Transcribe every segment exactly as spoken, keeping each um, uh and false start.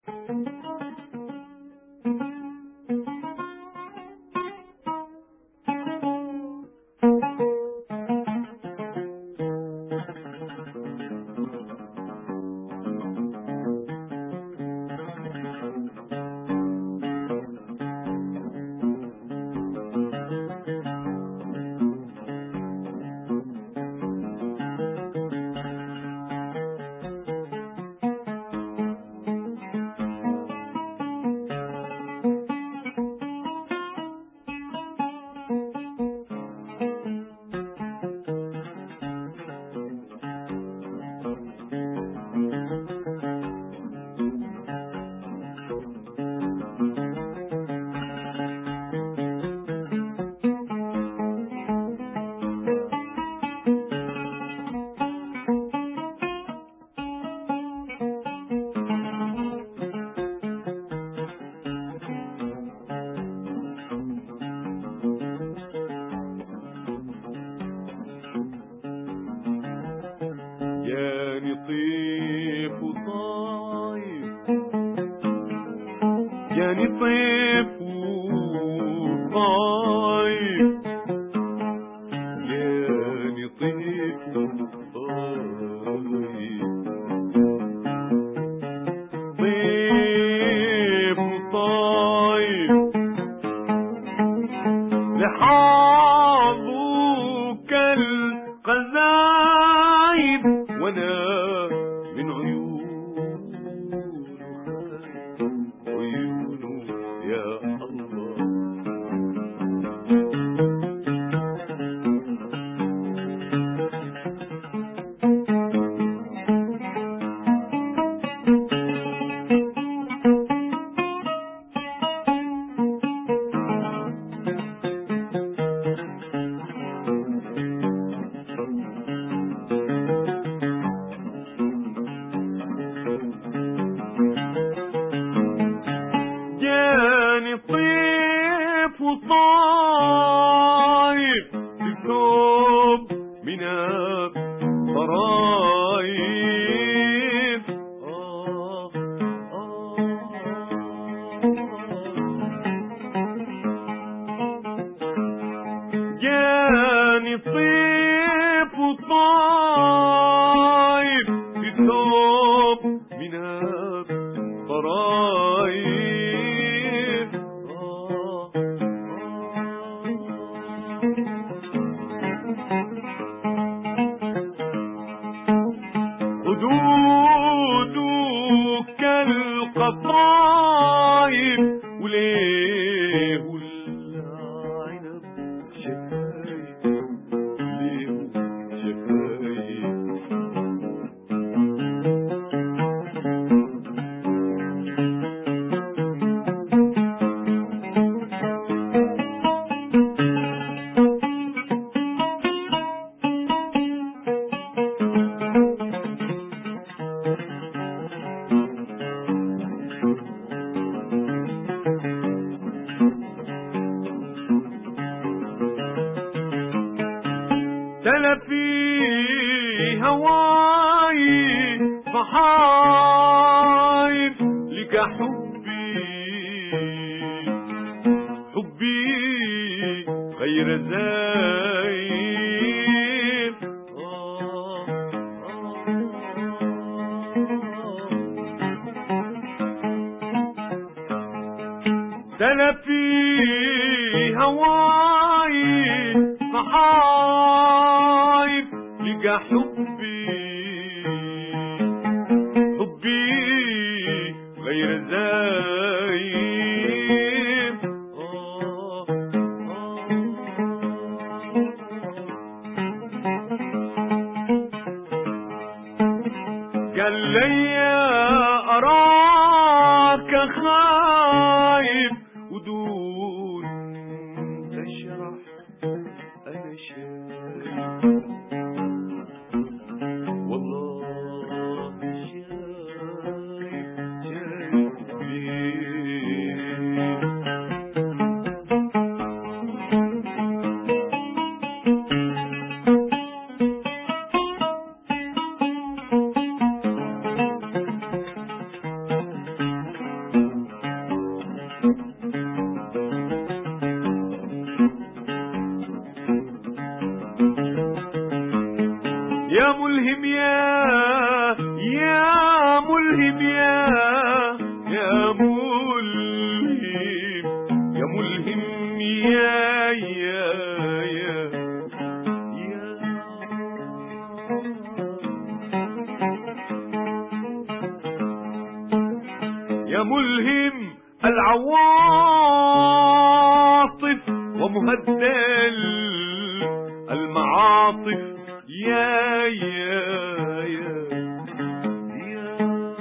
جاني طيف وطايف، جاني طيف وطايف، جاني طيف وطايف، طيف وطايف لحاظك القذايب، وانا من عيونه عيونه يا الله. جاني طيف وطايف بثوب من الطرايف، آه آه جاني طيف وطايف بثوب من الطرايف، خدودك القطايف، وليه العنب شفايف، ليه شفايف. تلفي هواي صحايف، لك حبي حبي غير زايف، آه تلفي هواي صحايف، لك حبي حبي غير زايف، آه قال لي أراك خايف، ودون تشرح أنا شايف، والله شايف شايف ليه. ملهم يا يا ملهم يا يا ملهم يا ملهم يا يا يا يا ملهم العواطف ومهدل المعاطف يا يا يا يا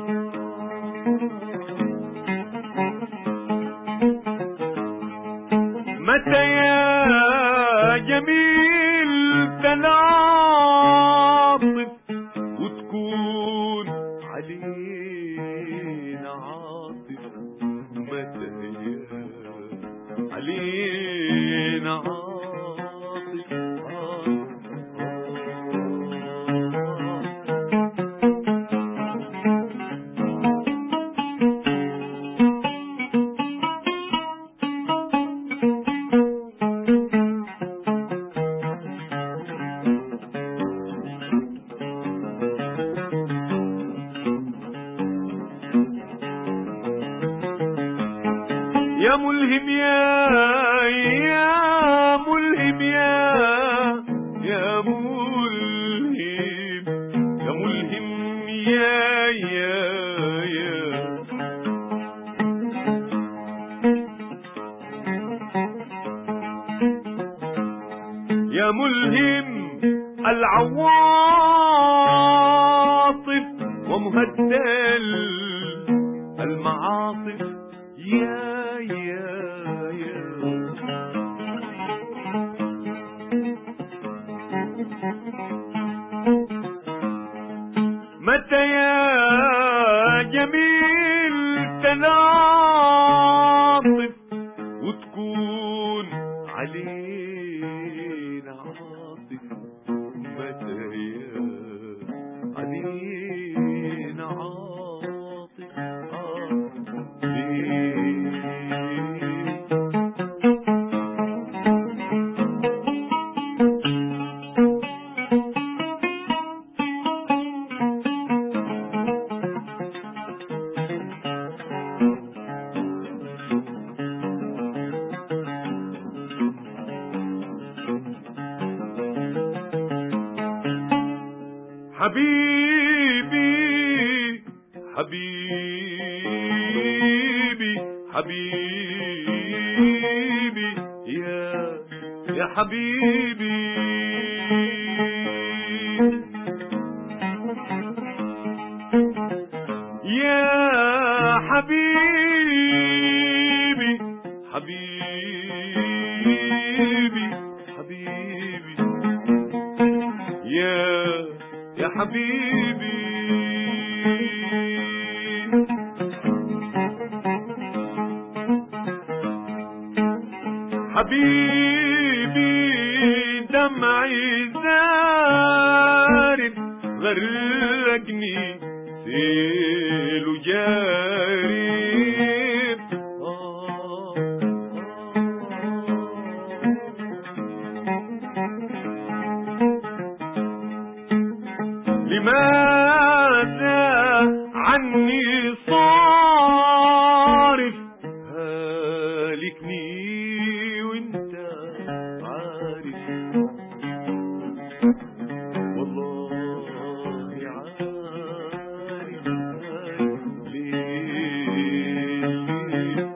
متى يا جميل تلاطف وتكون علينا عاطف متى يا علينا عاطف يا ملهم يا يا ملهم يا يا ملهم يا ملهم يا يا يا يا ملهم العواطف ومهدل المعاطف يا يا يا متى يا جميل تلاطف وتكون علينا عاطف متى يا علينا عاطف حبيبي حبيبي حبيبي يا يا حبيبي يا حبيبي حبيبي حبيبي يا يا حبيبي حبيبي دمعي زارد غرقني سيل جارب آه لماذا عني صارف هالكني وانت عارف والله عارف ليه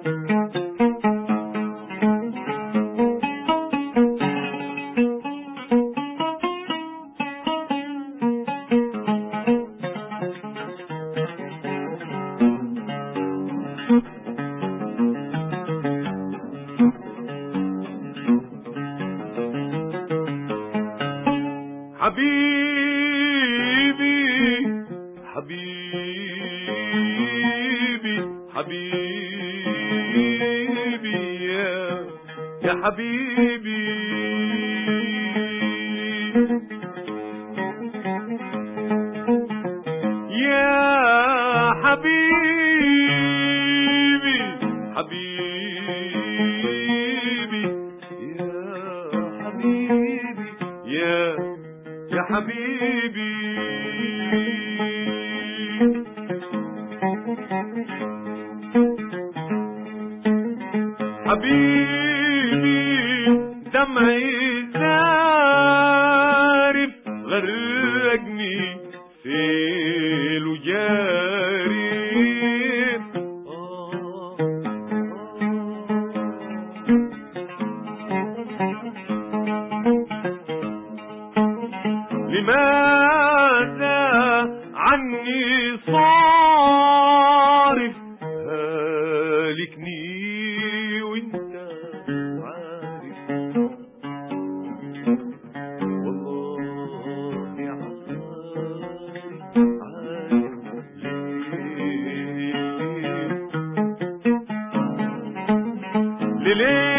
حبيبي حبيبي حبيبي يا يا حبيبي يا حبيبي حبيبي يا حبيبي يا يا حبيبي حبيبي دمعي زارف غرقني في الجارف. لماذا عني صارف هالكني وانت عارف والله عارف عارف ليه ليه